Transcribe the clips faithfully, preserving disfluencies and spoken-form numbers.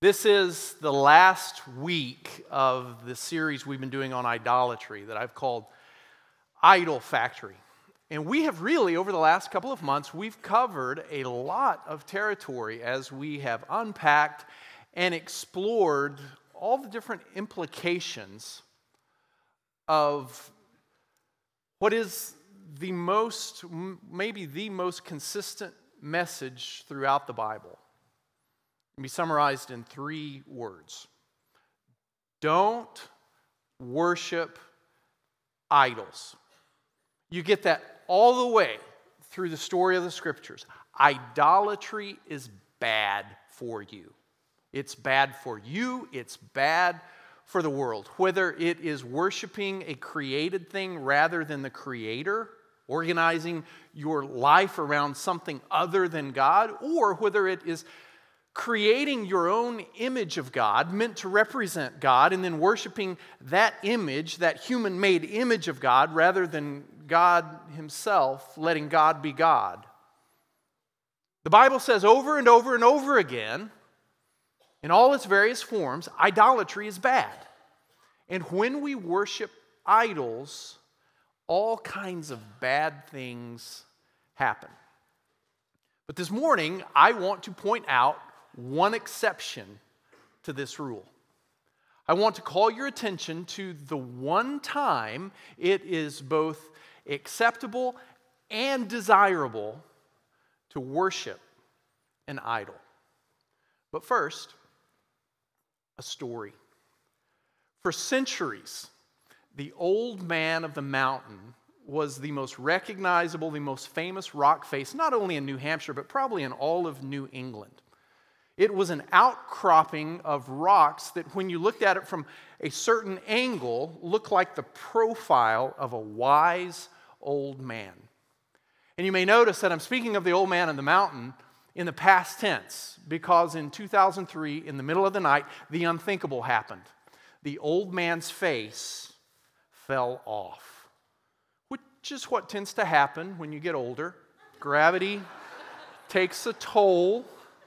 This is the last week of the series we've been doing on idolatry that I've called Idol Factory. And we have really, over the last couple of months, we've covered a lot of territory as we have unpacked and explored all the different implications of what is the most, maybe the most consistent message throughout the Bible. It can be summarized in three words. Don't worship idols. You get that all the way through the story of the Scriptures. Idolatry is bad for you. It's bad for you. It's bad for the world. Whether it is worshiping a created thing rather than the Creator, organizing your life around something other than God, or whether it is creating your own image of God meant to represent God and then worshiping that image, that human-made image of God, rather than God himself, letting God be God. The Bible says over and over and over again, in all its various forms, idolatry is bad. And when we worship idols, all kinds of bad things happen. But this morning, I want to point out one exception to this rule. I want to call your attention to the one time it is both acceptable and desirable to worship an idol. But first, a story. For centuries, the Old Man of the Mountain was the most recognizable, the most famous rock face, not only in New Hampshire, but probably in all of New England. It was an outcropping of rocks that when you looked at it from a certain angle, looked like the profile of a wise old man. And you may notice that I'm speaking of the Old Man of the Mountain in the past tense, because in two thousand three, in the middle of the night, the unthinkable happened. The old man's face fell off, which is what tends to happen when you get older. Gravity takes a toll.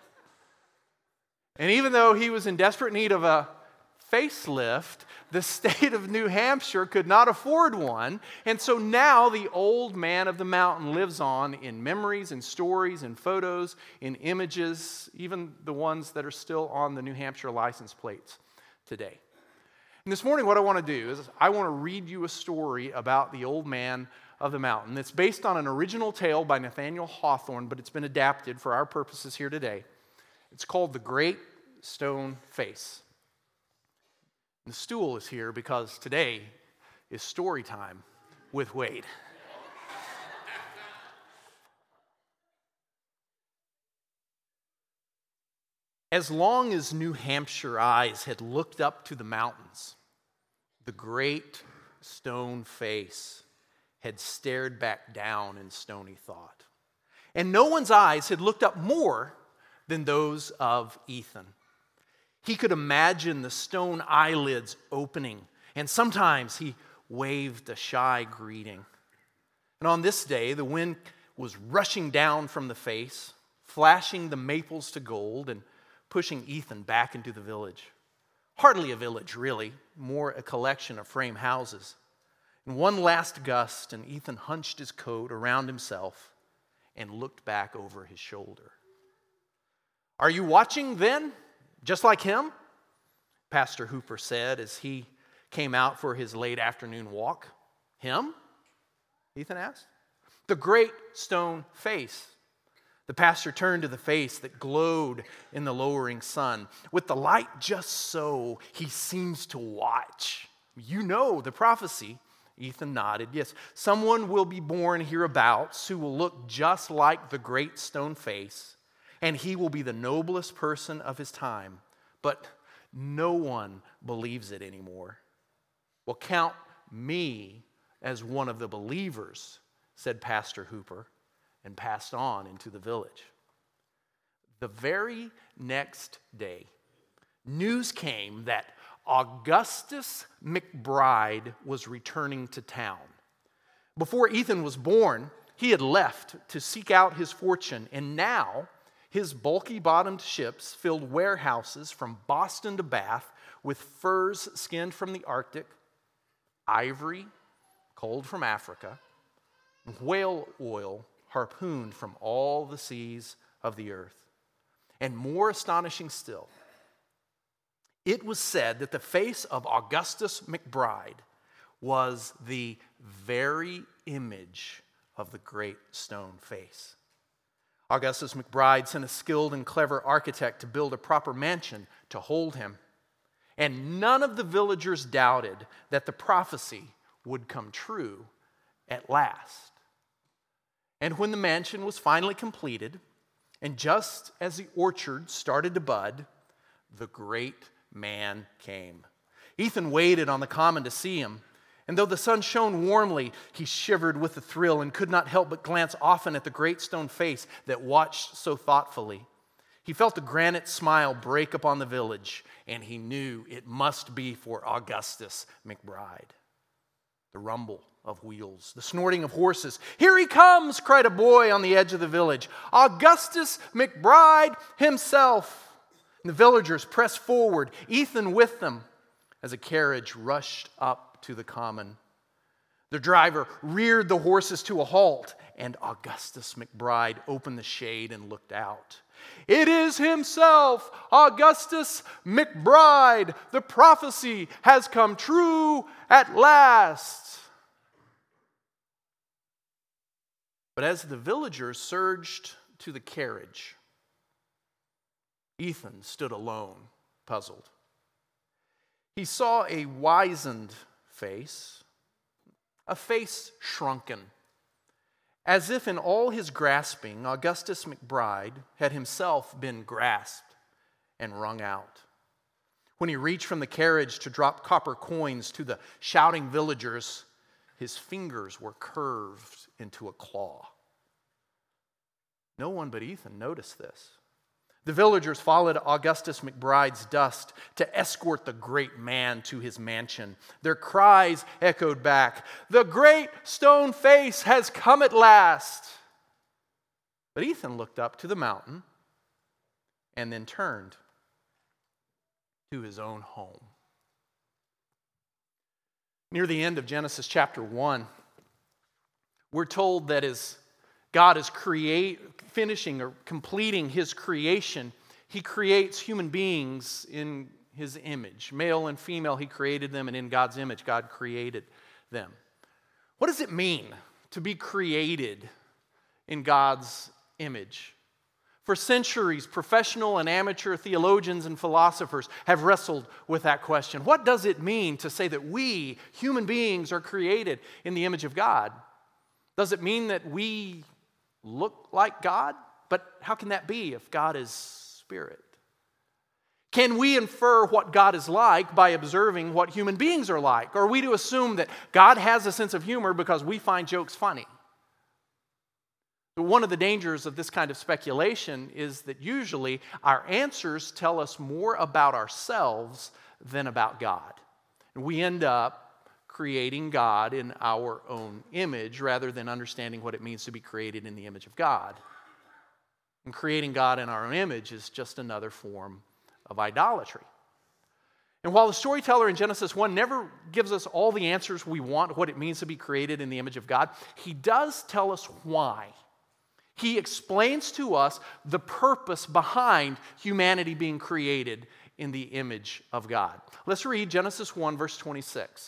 And even though he was in desperate need of a facelift, the state of New Hampshire could not afford one. And so now the Old Man of the Mountain lives on in memories and stories and photos, in images, even the ones that are still on the New Hampshire license plates today. And this morning what I want to do is I want to read you a story about the Old Man of the Mountain. It's based on an original tale by Nathaniel Hawthorne, but it's been adapted for our purposes here today. It's called The Great Stone Face. The stool is here because today is story time with Wade. As long as New Hampshire eyes had looked up to the mountains, the great stone face had stared back down in stony thought. And no one's eyes had looked up more than those of Ethan. He could imagine the stone eyelids opening, and sometimes he waved a shy greeting. And on this day, the wind was rushing down from the face, flashing the maples to gold, and pushing Ethan back into the village. Hardly a village, really, more a collection of frame houses. In one last gust, and Ethan hunched his coat around himself and looked back over his shoulder. "Are you watching then, just like him?" Pastor Hooper said as he came out for his late afternoon walk. "Him?" Ethan asked. "The great stone face." The pastor turned to the face that glowed in the lowering sun. "With the light just so, he seems to watch. You know the prophecy." Ethan nodded. "Yes, someone will be born hereabouts who will look just like the great stone face. And he will be the noblest person of his time. But no one believes it anymore." "Well, count me as one of the believers," said Pastor Hooper, and passed on into the village. The very next day, news came that Augustus McBride was returning to town. Before Ethan was born, he had left to seek out his fortune, and now His bulky-bottomed ships filled warehouses from Boston to Bath with furs skinned from the Arctic, ivory culled from Africa, and whale oil harpooned from all the seas of the earth. And more astonishing still, it was said that the face of Augustus McBride was the very image of the great stone face. Augustus McBride sent a skilled and clever architect to build a proper mansion to hold him. And none of the villagers doubted that the prophecy would come true at last. And when the mansion was finally completed, and just as the orchard started to bud, the great man came. Ethan waited on the common to see him, and though the sun shone warmly, he shivered with the thrill and could not help but glance often at the great stone face that watched so thoughtfully. He felt the granite smile break upon the village, and he knew it must be for Augustus McBride. The rumble of wheels, the snorting of horses. "Here he comes!" cried a boy on the edge of the village. "Augustus McBride himself!" And the villagers pressed forward, Ethan with them, as a carriage rushed up to the common. The driver reared the horses to a halt, and Augustus McBride opened the shade and looked out. "It is himself, Augustus McBride. The prophecy has come true at last." But as the villagers surged to the carriage, Ethan stood alone, puzzled. He saw a wizened face, a face shrunken, as if in all his grasping, Augustus McBride had himself been grasped and wrung out. When he reached from the carriage to drop copper coins to the shouting villagers, his fingers were curved into a claw. No one but Ethan noticed this. The villagers followed Augustus McBride's dust to escort the great man to his mansion. Their cries echoed back, "The great stone face has come at last." But Ethan looked up to the mountain and then turned to his own home. Near the end of Genesis chapter one, we're told that as God is create, finishing or completing his creation, he creates human beings in his image. Male and female, he created them, and in God's image, God created them. What does it mean to be created in God's image? For centuries, professional and amateur theologians and philosophers have wrestled with that question. What does it mean to say that we, human beings, are created in the image of God? Does it mean that we look like God? But how can that be if God is spirit? Can we infer what God is like by observing what human beings are like? Or are we to assume that God has a sense of humor because we find jokes funny? One of the dangers of this kind of speculation is that usually our answers tell us more about ourselves than about God. And we end up creating God in our own image rather than understanding what it means to be created in the image of God. And creating God in our own image is just another form of idolatry. And while the storyteller in Genesis one never gives us all the answers we want, what it means to be created in the image of God, he does tell us why. He explains to us the purpose behind humanity being created in the image of God. Let's read Genesis one, verse twenty-six.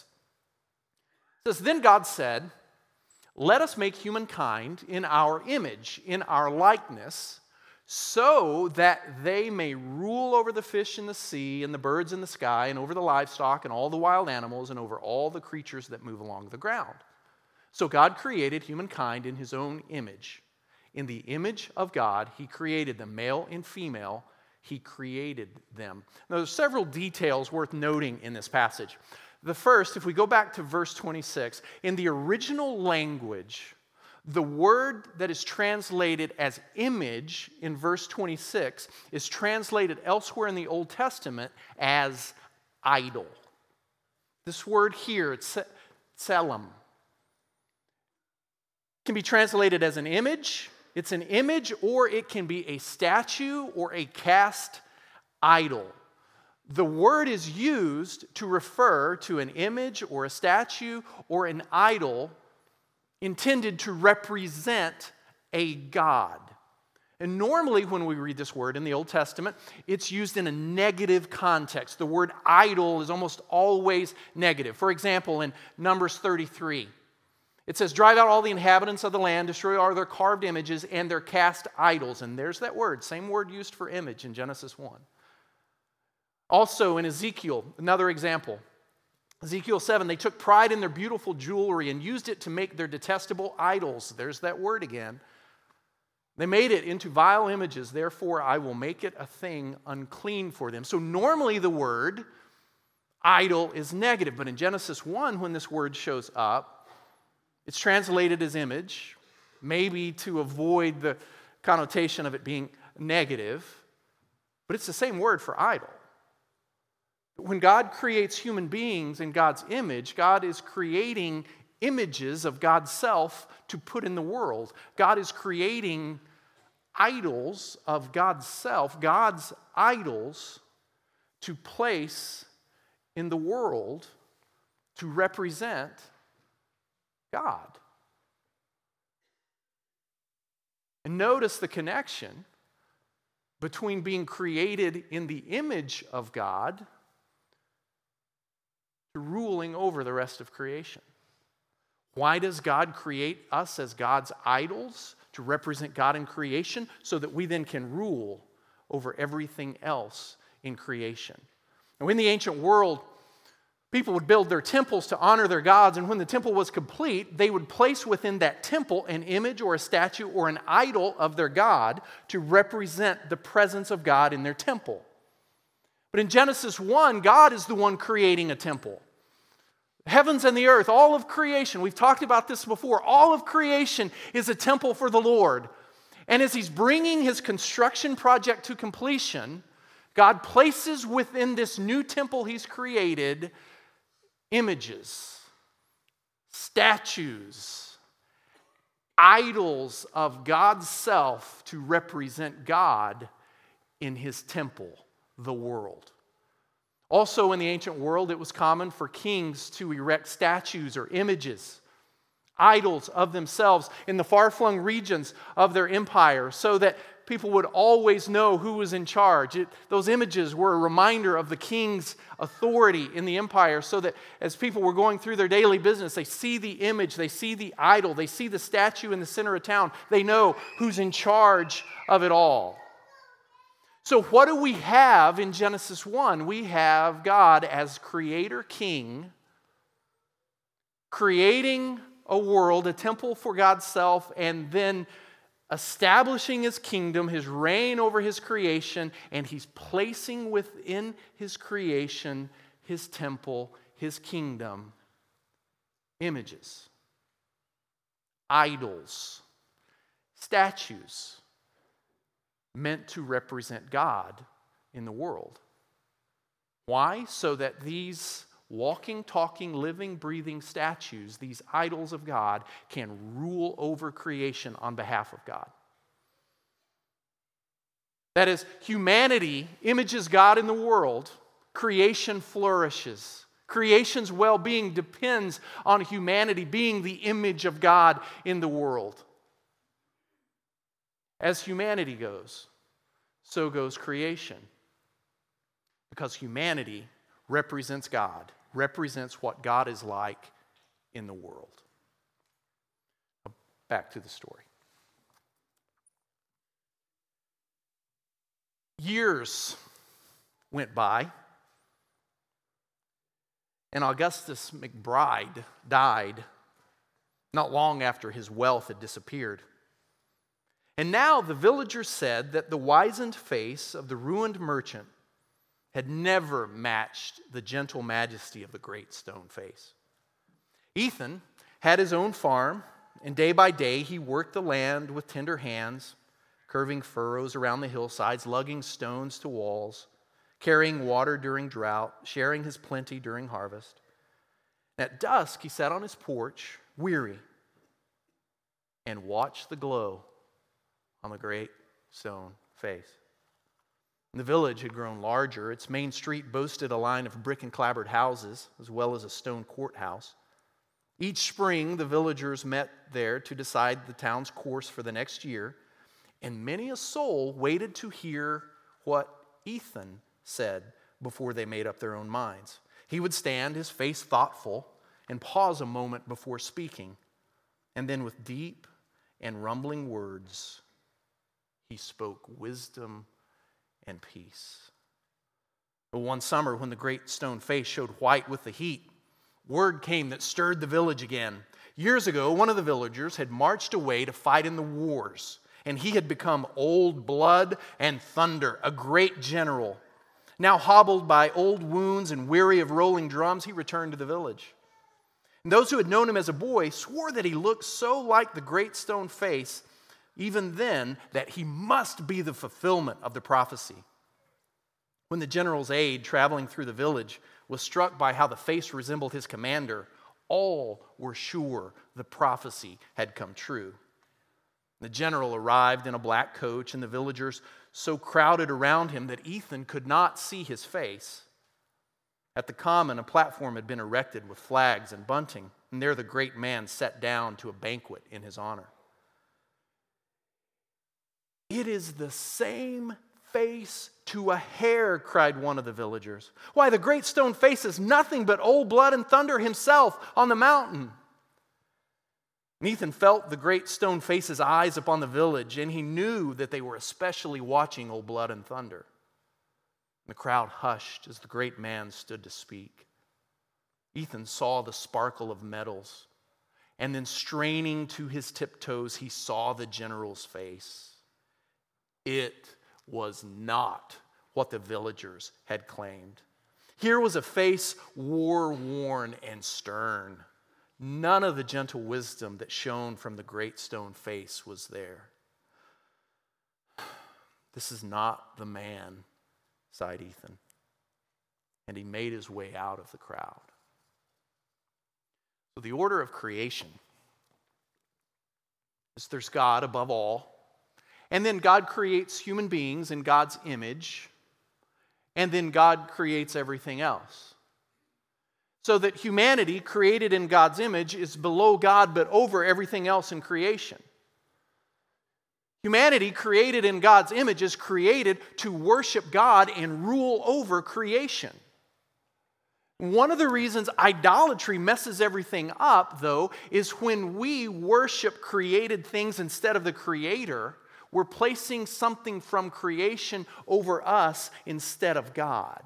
It says, "Then God said, 'Let us make humankind in our image, in our likeness, so that they may rule over the fish in the sea and the birds in the sky and over the livestock and all the wild animals and over all the creatures that move along the ground.' So God created humankind in his own image. In the image of God, he created them, male and female, he created them." Now, there's several details worth noting in this passage. The first, if we go back to verse twenty-six, in the original language, the word that is translated as image in verse twenty-six is translated elsewhere in the Old Testament as idol. This word here, it's tselem, can be translated as an image. It's an image, or it can be a statue or a cast idol. The word is used to refer to an image or a statue or an idol intended to represent a god. And normally when we read this word in the Old Testament, it's used in a negative context. The word idol is almost always negative. For example, in Numbers thirty-three, it says, drive out all the inhabitants of the land, destroy all their carved images and their cast idols. And there's that word, same word used for image in Genesis one. Also in Ezekiel, another example, Ezekiel seven, they took pride in their beautiful jewelry and used it to make their detestable idols. There's that word again. They made it into vile images, therefore I will make it a thing unclean for them. So normally the word idol is negative, but in Genesis one, when this word shows up, it's translated as image, maybe to avoid the connotation of it being negative, but it's the same word for idol. When God creates human beings in God's image, God is creating images of God's self to put in the world. God is creating idols of God's self, God's idols, to place in the world to represent God. And notice the connection between being created in the image of God to ruling over the rest of creation. Why does God create us as God's idols? To represent God in creation so that we then can rule over everything else in creation. Now, in the ancient world, people would build their temples to honor their gods, and when the temple was complete, they would place within that temple an image or a statue or an idol of their god to represent the presence of God in their temple. But in Genesis one, God is the one creating a temple. Heavens and the earth, all of creation, we've talked about this before, all of creation is a temple for the Lord. And as He's bringing His construction project to completion, God places within this new temple He's created images, statues, idols of God's self to represent God in His temple, the world. Also in the ancient world, it was common for kings to erect statues or images, idols of themselves in the far-flung regions of their empire so that people would always know who was in charge. It, those images were a reminder of the king's authority in the empire so that as people were going through their daily business, they see the image, they see the idol, they see the statue in the center of town. They know who's in charge of it all. So what do we have in Genesis one? We have God as creator king, creating a world, a temple for God's self, and then establishing His kingdom, His reign over His creation, and He's placing within His creation, His temple, His kingdom, images, idols, statues, meant to represent God in the world. Why? So that these walking, talking, living, breathing statues, these idols of God, can rule over creation on behalf of God. That is, humanity images God in the world, creation flourishes. Creation's well-being depends on humanity being the image of God in the world. As humanity goes, so goes creation. Because humanity represents God, represents what God is like in the world. Back to the story. Years went by, and Augustus McBride died not long after his wealth had disappeared. And now the villagers said that the wizened face of the ruined merchant had never matched the gentle majesty of the great stone face. Ethan had his own farm, and day by day he worked the land with tender hands, curving furrows around the hillsides, lugging stones to walls, carrying water during drought, sharing his plenty during harvest. At dusk he sat on his porch, weary, and watched the glow on the great stone face. The village had grown larger. Its main street boasted a line of brick and clapboard houses, as well as a stone courthouse. Each spring, the villagers met there to decide the town's course for the next year, and many a soul waited to hear what Ethan said before they made up their own minds. He would stand, his face thoughtful, and pause a moment before speaking, and then with deep and rumbling words, he spoke wisdom and peace. But one summer, when the great stone face showed white with the heat, word came that stirred the village again. Years ago, one of the villagers had marched away to fight in the wars, and he had become Old Blood and Thunder, a great general. Now hobbled by old wounds and weary of rolling drums, he returned to the village. And those who had known him as a boy swore that he looked so like the great stone face, even then, that he must be the fulfillment of the prophecy. When the general's aide, traveling through the village, was struck by how the face resembled his commander, all were sure the prophecy had come true. The general arrived in a black coach, and the villagers so crowded around him that Ethan could not see his face. At the common, a platform had been erected with flags and bunting, and there the great man sat down to a banquet in his honor. "It is the same face to a hair," cried one of the villagers. "Why, the great stone face is nothing but Old Blood and Thunder himself on the mountain." And Ethan felt the great stone face's eyes upon the village, and he knew that they were especially watching Old Blood and Thunder. The crowd hushed as the great man stood to speak. Ethan saw the sparkle of metals, and then straining to his tiptoes, he saw the general's face. It was not what the villagers had claimed. Here was a face war-worn and stern. None of the gentle wisdom that shone from the great stone face was there. "This is not the man," sighed Ethan, and he made his way out of the crowd. So the order of creation is there's God above all, and then God creates human beings in God's image, and then God creates everything else. So that humanity, created in God's image, is below God but over everything else in creation. Humanity, created in God's image, is created to worship God and rule over creation. One of the reasons idolatry messes everything up, though, is when we worship created things instead of the Creator, we're placing something from creation over us instead of God.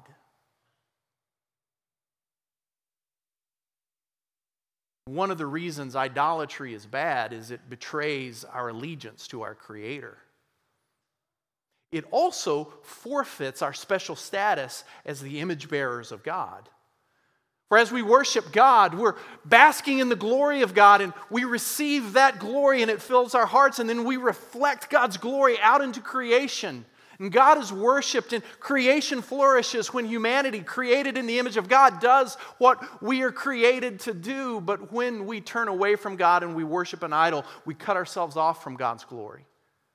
One of the reasons idolatry is bad is it betrays our allegiance to our Creator. It also forfeits our special status as the image bearers of God. For as we worship God, we're basking in the glory of God, and we receive that glory and it fills our hearts, and then we reflect God's glory out into creation. And God is worshiped, and creation flourishes when humanity, created in the image of God, does what we are created to do. But when we turn away from God and we worship an idol, we cut ourselves off from God's glory.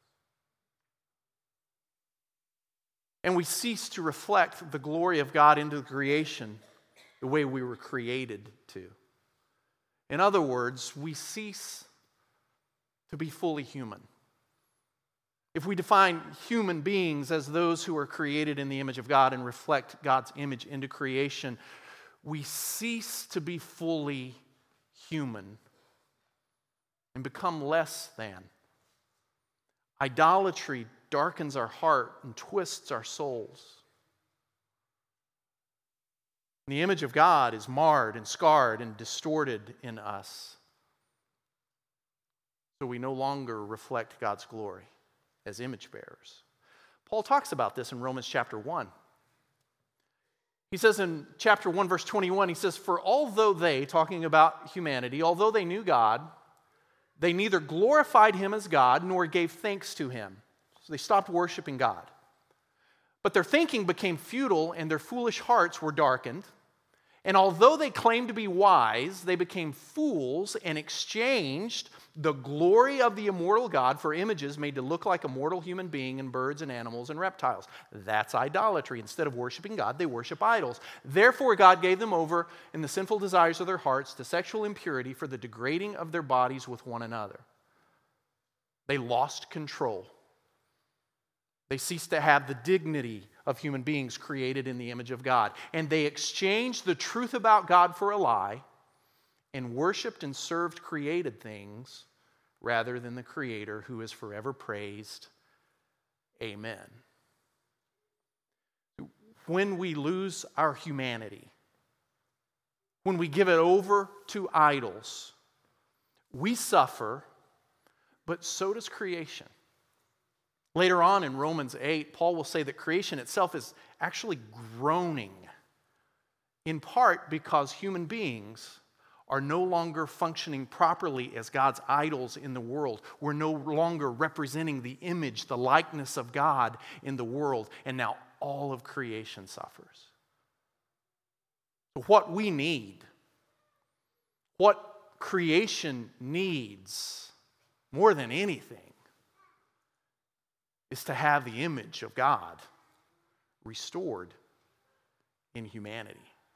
And we cease to reflect the glory of God into the creation the way we were created to. In other words, we cease to be fully human. If we define human beings as those who are created in the image of God and reflect God's image into creation, we cease to be fully human and become less than. Idolatry darkens our heart and twists our souls. The image of God is marred and scarred and distorted in us. So we no longer reflect God's glory as image bearers. Paul talks about this in Romans chapter one. He says in chapter one, verse twenty-one, he says, "For although they," talking about humanity, "although they knew God, they neither glorified him as God nor gave thanks to him." So they stopped worshiping God. "But their thinking became futile and their foolish hearts were darkened. And although they claimed to be wise, they became fools and exchanged the glory of the immortal God for images made to look like a mortal human being and birds and animals and reptiles. That's idolatry. Instead of worshiping God, they worship idols. Therefore, God gave them over in the sinful desires of their hearts to sexual impurity for the degrading of their bodies with one another. They lost control. They ceased to have the dignity of human beings created in the image of God. And they exchanged the truth about God for a lie and worshiped and served created things rather than the Creator who is forever praised. Amen. When we lose our humanity, when we give it over to idols, we suffer, but so does creation. Later on in Romans eight, Paul will say that creation itself is actually groaning, in part because human beings are no longer functioning properly as God's idols in the world. We're no longer representing the image, the likeness of God in the world, and now all of creation suffers. So what we need, what creation needs more than anything, is to have the image of God restored in humanity.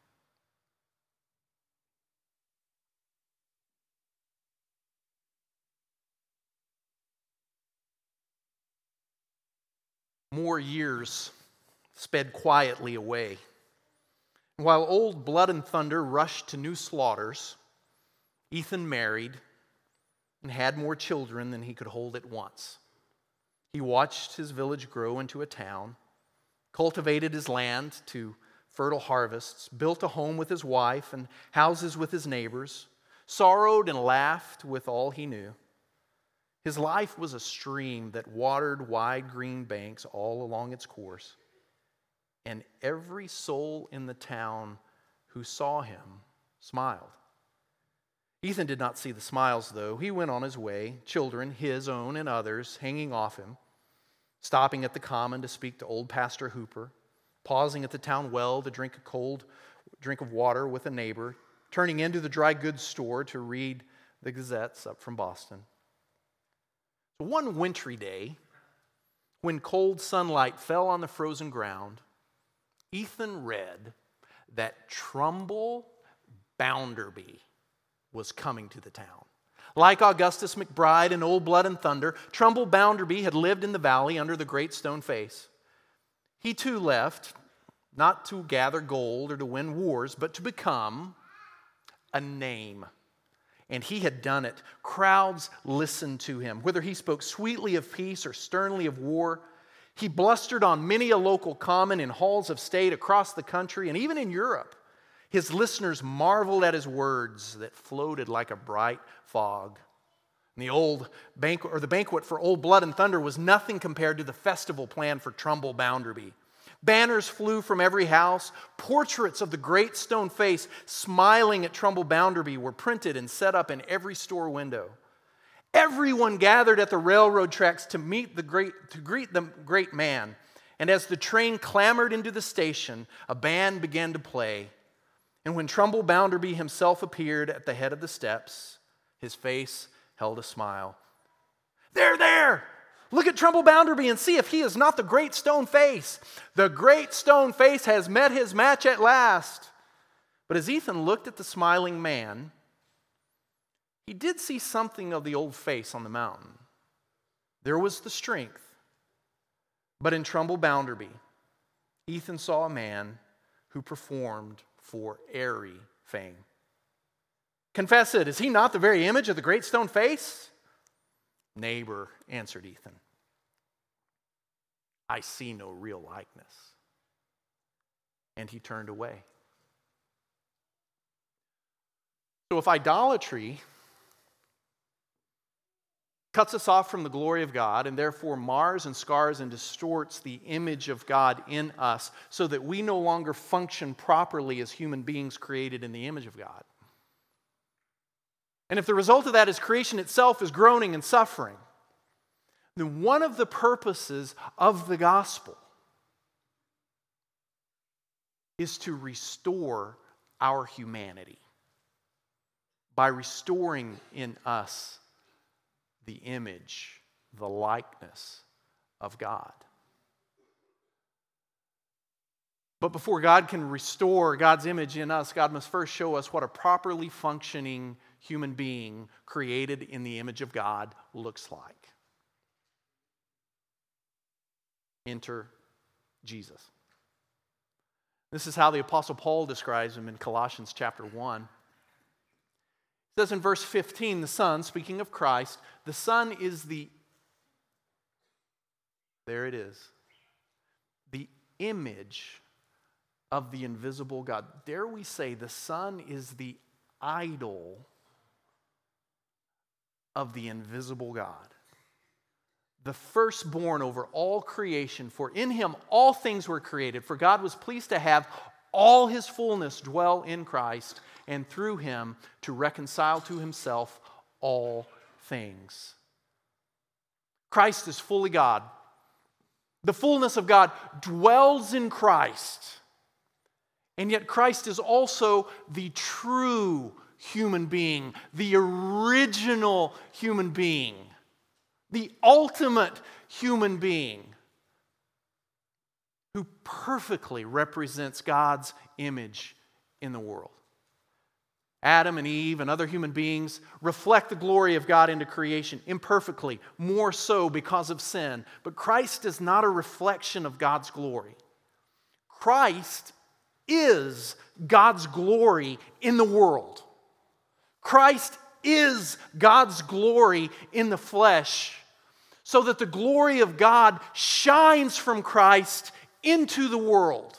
More years sped quietly away. While old Blood and Thunder rushed to new slaughters, Ethan married and had more children than he could hold at once. He watched his village grow into a town, cultivated his land to fertile harvests, built a home with his wife and houses with his neighbors, sorrowed and laughed with all he knew. His life was a stream that watered wide green banks all along its course, and every soul in the town who saw him smiled. Ethan did not see the smiles, though. He went on his way, children, his own and others, hanging off him, stopping at the common to speak to old Pastor Hooper, pausing at the town well to drink a cold drink of water with a neighbor, turning into the dry goods store to read the Gazettes up from Boston. So one wintry day, when cold sunlight fell on the frozen ground, Ethan read that Trumbull Bounderby was coming to the town. Like Augustus McBride and Old Blood and Thunder, Trumbull Bounderby had lived in the valley under the great stone face. He too left, not to gather gold or to win wars, but to become a name. And he had done it. Crowds listened to him. Whether he spoke sweetly of peace or sternly of war, he blustered on many a local common in halls of state across the country and even in Europe. His listeners marveled at his words that floated like a bright fog. And the old banquet, or the banquet for Old Blood and Thunder, was nothing compared to the festival planned for Trumbull Bounderby. Banners flew from every house. Portraits of the great stone face smiling at Trumbull Bounderby were printed and set up in every store window. Everyone gathered at the railroad tracks to meet the great, to greet the great man. And as the train clamored into the station, a band began to play. And when Trumbull Bounderby himself appeared at the head of the steps, his face held a smile. "There, there! Look at Trumbull Bounderby and see if he is not the great stone face. The great stone face has met his match at last." But as Ethan looked at the smiling man, he did see something of the old face on the mountain. There was the strength. But in Trumbull Bounderby, Ethan saw a man who performed for airy fame. "Confess it, is he not the very image of the great stone face?" "Neighbor," answered Ethan, "I see no real likeness." And he turned away. So if idolatry cuts us off from the glory of God and therefore mars and scars and distorts the image of God in us so that we no longer function properly as human beings created in the image of God, and if the result of that is creation itself is groaning and suffering, then one of the purposes of the gospel is to restore our humanity by restoring in us the image, the likeness of God. But before God can restore God's image in us, God must first show us what a properly functioning human being created in the image of God looks like. Enter Jesus. This is how the Apostle Paul describes him in Colossians chapter one. It says in verse fifteen, the Son, speaking of Christ, the Son is the, there it is, the image of the invisible God. Dare we say the Son is the idol of the invisible God. The firstborn over all creation, for in him all things were created. For God was pleased to have all his fullness dwell in Christ, and through him to reconcile to himself all things. Christ is fully God. The fullness of God dwells in Christ. And yet Christ is also the true human being, the original human being, the ultimate human being who perfectly represents God's image in the world. Adam and Eve and other human beings reflect the glory of God into creation imperfectly, more so because of sin. But Christ is not a reflection of God's glory. Christ is God's glory in the world. Christ is God's glory in the flesh, so that the glory of God shines from Christ into the world.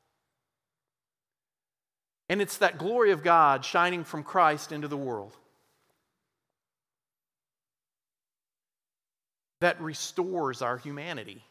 And it's that glory of God shining from Christ into the world that restores our humanity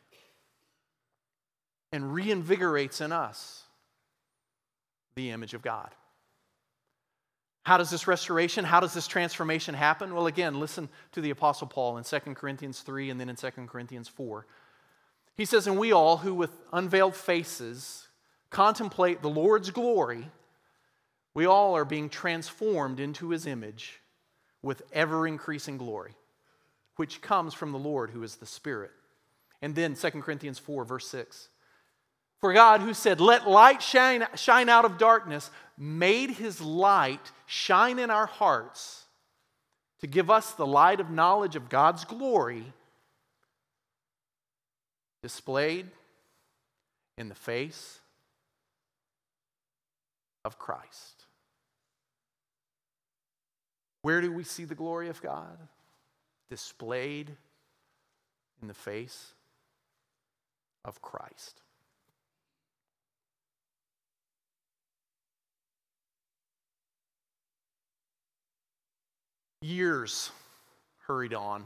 and reinvigorates in us the image of God. How does this restoration, how does this transformation happen? Well, again, listen to the Apostle Paul in Second Corinthians three and then in Second Corinthians four. He says, "And we all who with unveiled faces contemplate the Lord's glory, we all are being transformed into his image with ever-increasing glory, which comes from the Lord who is the Spirit." And then Second Corinthians four, verse six. "For God, who said, 'Let light shine, shine out of darkness,' made his light shine in our hearts to give us the light of knowledge of God's glory displayed in the face of Christ." Where do we see the glory of God? Displayed in the face of Christ. Years hurried on.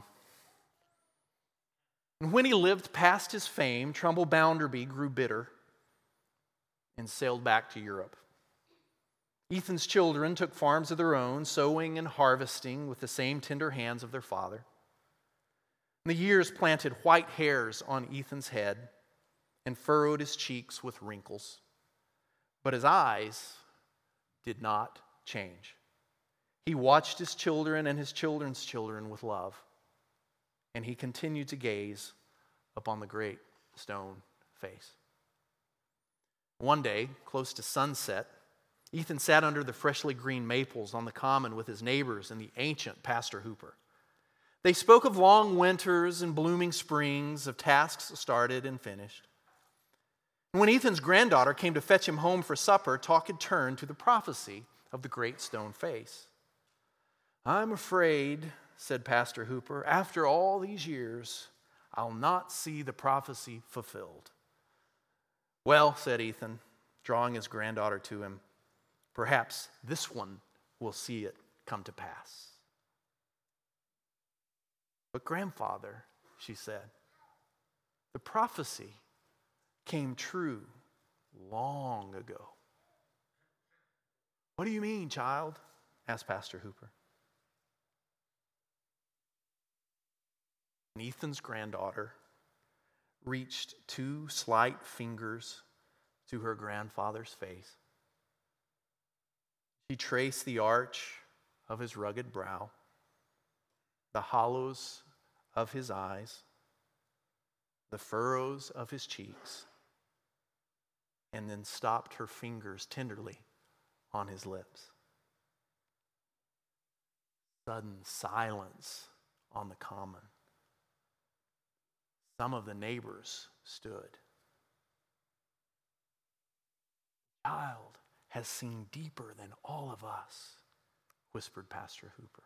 And when he lived past his fame, Trumbull Bounderby grew bitter and sailed back to Europe. Ethan's children took farms of their own, sowing and harvesting with the same tender hands of their father. And the years planted white hairs on Ethan's head and furrowed his cheeks with wrinkles. But his eyes did not change. He watched his children and his children's children with love, and he continued to gaze upon the great stone face. One day, close to sunset, Ethan sat under the freshly green maples on the common with his neighbors and the ancient Pastor Hooper. They spoke of long winters and blooming springs, of tasks started and finished. And when Ethan's granddaughter came to fetch him home for supper, talk had turned to the prophecy of the great stone face. "I'm afraid," said Pastor Hooper, "after all these years, I'll not see the prophecy fulfilled." "Well," said Ethan, drawing his granddaughter to him, "perhaps this one will see it come to pass." "But grandfather," she said, "the prophecy came true long ago." "What do you mean, child?" asked Pastor Hooper. And Ethan's granddaughter reached two slight fingers to her grandfather's face She traced the arch of his rugged brow, the hollows of his eyes, the furrows of his cheeks, and then stopped her fingers tenderly on his lips. Sudden silence on the common. Some of the neighbors stood. The child has seen deeper than all of us, whispered Pastor Hooper.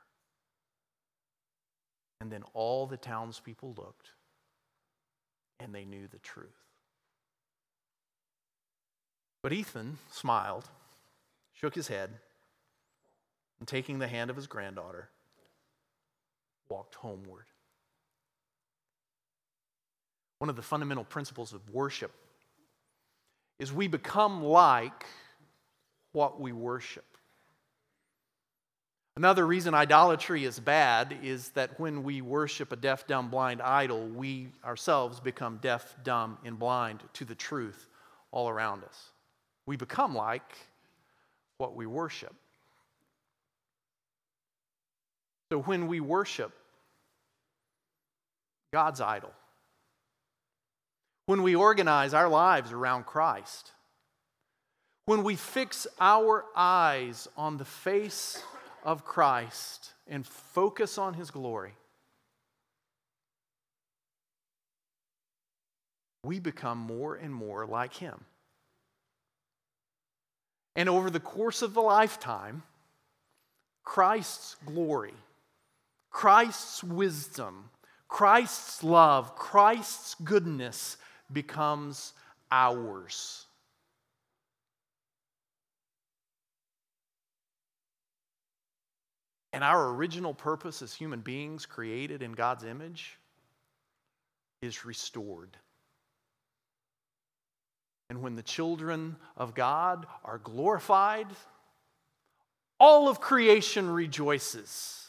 And then all the townspeople looked, and they knew the truth. But Ethan smiled, shook his head, and taking the hand of his granddaughter, walked homeward. One of the fundamental principles of worship is we become like what we worship. Another reason idolatry is bad is that when we worship a deaf, dumb, blind idol, we ourselves become deaf, dumb, and blind to the truth all around us. We become like what we worship. So when we worship God's idol, when we organize our lives around Christ, when we fix our eyes on the face of Christ and focus on His glory, we become more and more like Him. And over the course of the lifetime, Christ's glory, Christ's wisdom, Christ's love, Christ's goodness becomes ours. And our original purpose as human beings created in God's image is restored. And when the children of God are glorified, all of creation rejoices.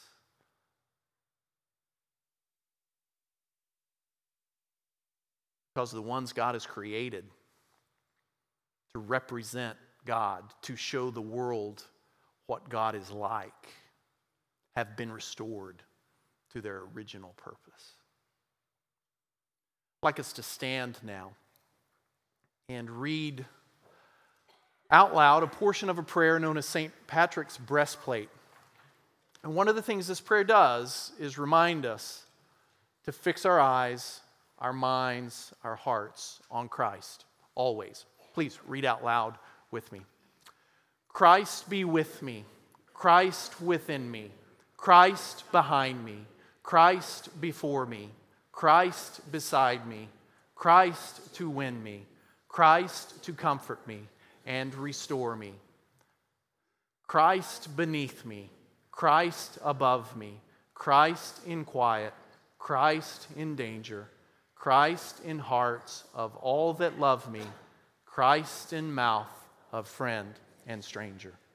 Because the ones God has created to represent God, to show the world what God is like, have been restored to their original purpose. I'd like us to stand now and read out loud a portion of a prayer known as Saint Patrick's breastplate. And one of the things this prayer does is remind us to fix our eyes, our minds, our hearts on Christ, always. Please read out loud with me. Christ be with me, Christ within me, Christ behind me, Christ before me, Christ beside me, Christ to win me, Christ to comfort me and restore me, Christ beneath me, Christ above me, Christ in quiet, Christ in danger, Christ in hearts of all that love me, Christ in mouth of friend and stranger.